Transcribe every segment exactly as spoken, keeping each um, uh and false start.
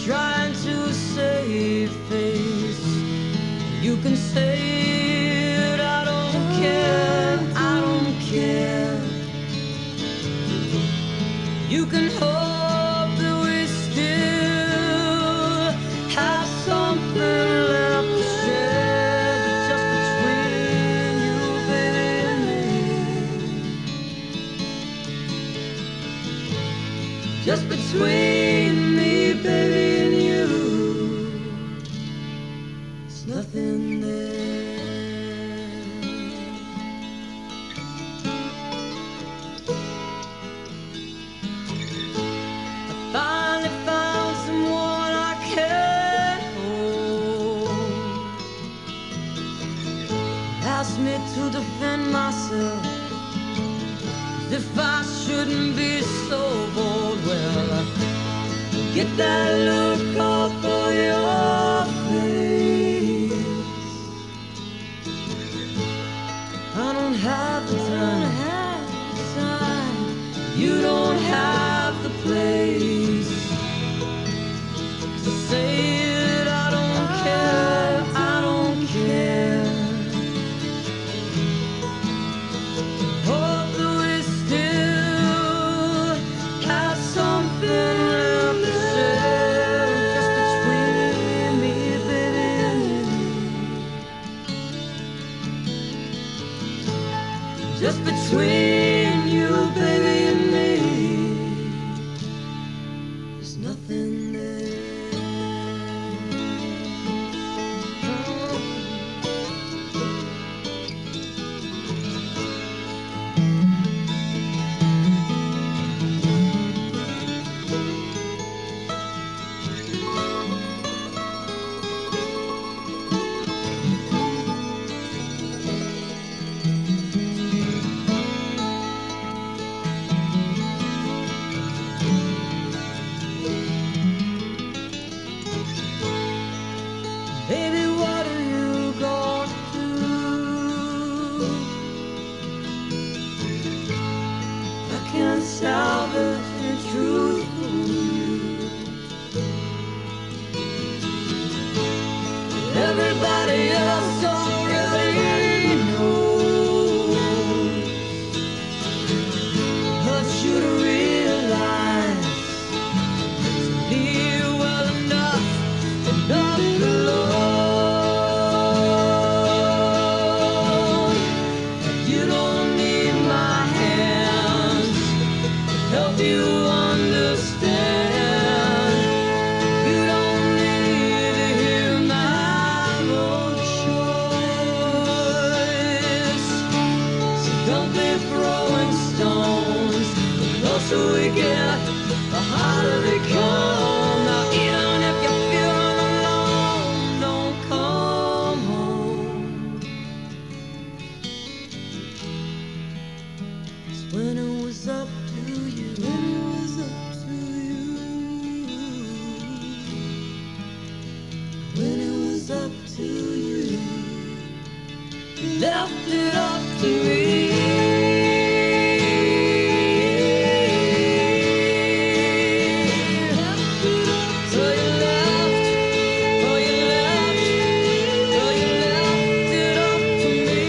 trying to save face. You can say it, I don't care, I don't care. You can hope that we still have something left to share, but just between you, baby, and me. Just between me, baby, and you. There's nothing there. Finally found someone I can hold. Asked me to defend myself, as if I shouldn't be so bold. Well, I get that look off of your face. I don't have the time. You don't have the place. Say it, I don't care, I don't care. Hope that we still have something left to share, just between me, baby, and you. Just between you, baby, and me. There's nothing there. Baby, what are you gonna do? I can't salvage the truth from you. Everybody else already knows. Hurt you to realize to leave well enough, enough alone. You don't need my hands to help you understand. You don't need to hear my own choice. So don't be throwing stones. The closer we get, the harder they come. Now even if you're feeling alone, don't come home. 'Cause when it was up to you, when it was up to you, when it was up to you, you left it up to me. So you left, oh you left, oh you left it up to me.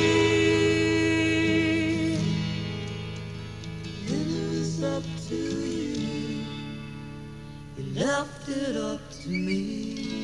When it was up to you, you left it up to me.